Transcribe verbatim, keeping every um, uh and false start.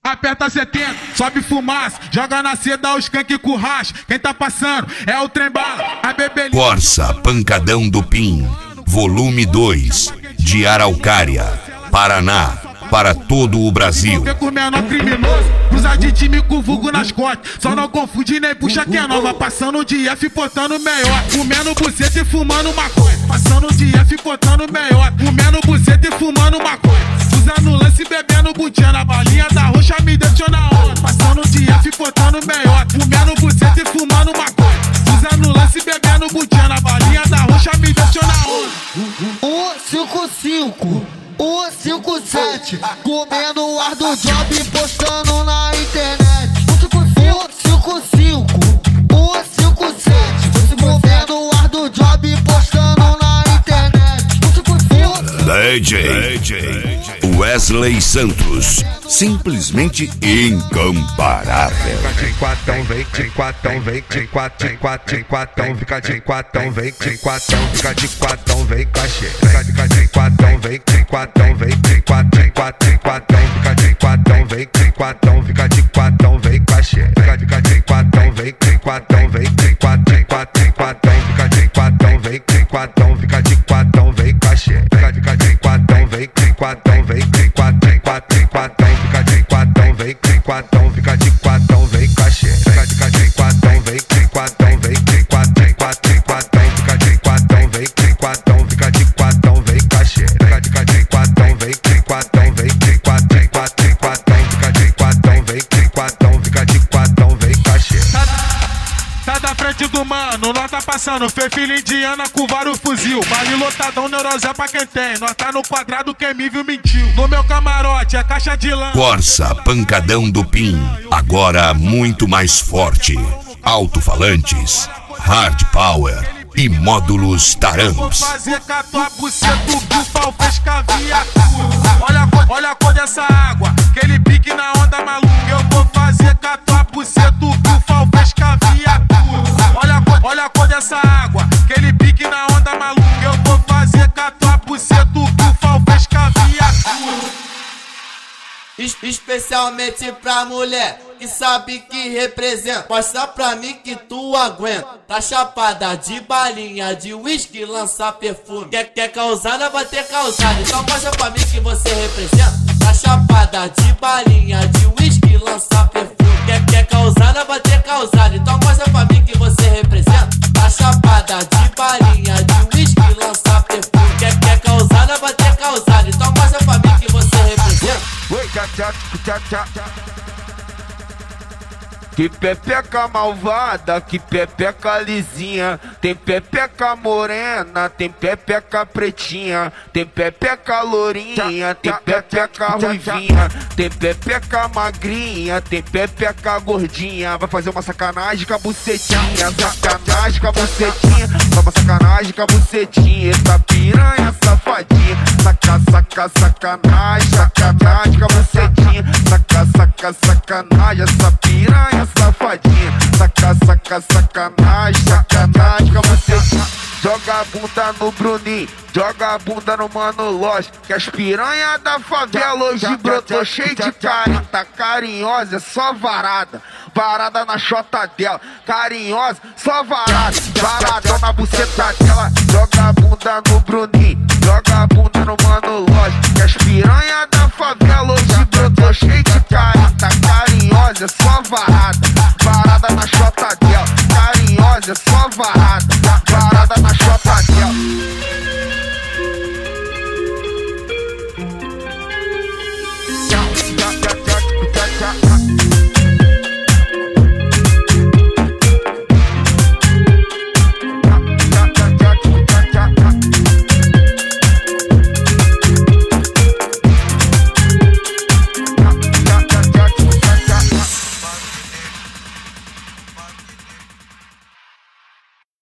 aperta setenta, sobe fumaça, joga na seda o skunk com racha. Quem tá passando é o trem bala, a bebelinha. Corsa Pancadão do Pim, volume dois, de Araucária, Paraná, para todo o Brasil. Com o menor criminoso, cruza de time com vulgo nas costas. Só não confunde nem puxa que é nova. Passando de F, portando melhor. Comendo buceta e fumando maconha. Passando de F, portando melhor. Comendo buceta e fumando maconha. Usando lance e bebendo butinha. Na balinha da roxa me deixou na onda. Passando de F, portando melhor. Comendo buceta e fumando maconha. Usando lance e bebendo butinha. Na balinha da roxa me deixou na onda. um cinco cinco um cinco sete, comendo o ar do job, postando na internet. um cinco cinco um cinco sete, comendo o ar do job, postando na internet. D J Wesley Santos, simplesmente incomparável. De quatão, vem de quatão, vem de quatão, de quatão, de quatão, fica de quatão, vem de quatão, fica de quatão, vem cachê. Fica de quatão, vem de quatão, vem de quatão, de quatão, de quatão, fica de quatão, vem de quatão, fica de quatão, vem cachê. Fica de quatão, vem de quatão, vem de quatão, de quatão, de quatão, fica de quatão, vem de quatão, fica de quatão, vem cachê. Fica de quatão, vem de quatão, vem de quatão, de quatão, de quatão, fica de quatão, vem de quatão, fica de quatão, vem cachê. Fica de quatão, vem de quatão, vem de quatão, de quatão, de quatão, fica de quatão, vem de quatão, fica de quatão, vem cachê. Fica de quatão, vem de quatão, vem de quatão, de quatão, de quatão, fica de quatão, vem de quatão, fica de quatão, vem cachê. Tá da frente do mano, nós tá passando. Fê filho indiana com vários fuzil. Vale lotadão, neurosé pra quem tem. Nós tá no quadrado, quem me viu mentiu. No meu camarote é caixa de lã. Corsa Pancadão do Pim, agora muito mais forte. Alto-falantes, hard power e módulos Vou Taramps. fazer com a tua buceta, o bufal fez caviatura. Olha a cor, olha a cor dessa água, aquele pique na onda maluca. Eu vou fazer com a tua buceta, o bufal fez caviatura. Olha a cor, olha a cor dessa água, aquele pique na onda maluca. Eu vou fazer com a tua buceta, o bufal fez caviatura. Es- Especialmente pra mulher que sabe que representa. Mostra pra mim que tu aguenta. Tá chapada de balinha, de uísque, lança perfume. Quer, quer causada, vai ter causada. Então mostra pra mim que você representa. Tá chapada de balinha, de uísque, lança perfume. Quer, quer causada, vai ter causada. Então mostra pra mim que você representa. Tá chapada de balinha, de uísque, lança perfume. Quer, quer causada, vai ter causada. Então mostra pra mim que você representa. Oi, tchá, tchá, tchá, tchá. Que pepeca malvada, que pepeca lisinha. Tem pepeca morena, tem pepeca pretinha. Tem pepeca lourinha, tem pepeca ruivinha. Tem pepeca magrinha, tem pepeca gordinha. Vai fazer uma sacanagem com a bucetinha. Sacanagem com a bucetinha. Vai uma sacanagem com a bucetinha. Essa piranha safadinha. Saca, saca, sacanagem. Sacanagem com a bucetinha. Saca, saca, sacanagem. Essa piranha safadinha, saca, saca, sacanagem, sacanagem com você. Joga a bunda no Bruninho, joga a bunda no Mano Loja. Que as piranha da favela hoje brotou cheio de carinho. Tá carinhosa, é só varada. Varada na chota dela, carinhosa, só varada. Varadão na buceta dela. Joga a bunda no Bruninho, joga a bunda no Mano Loja. Que as piranha da favela hoje brotou cheio de carinho.